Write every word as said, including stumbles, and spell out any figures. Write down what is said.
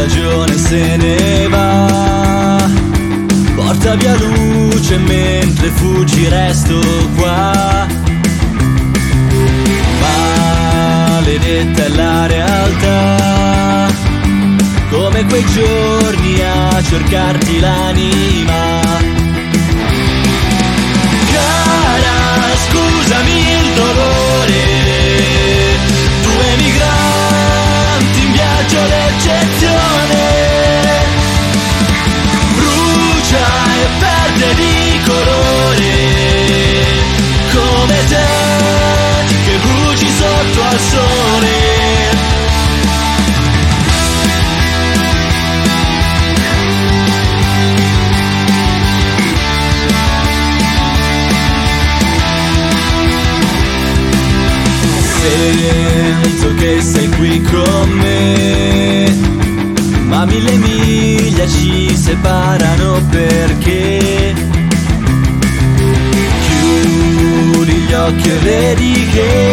stagione se ne va, porta via luce mentre fuggi resto qua. Maledetta è la realtà, come quei giorni a cercarti l'anima. Cara, scusami il dolore, due migranti in viaggio l'eccezione, brucia e perde di colore, come te che bruci sotto al sole. Penso che sei qui con me, ma mille miglia ci separano perché chiudi gli occhi e vedi che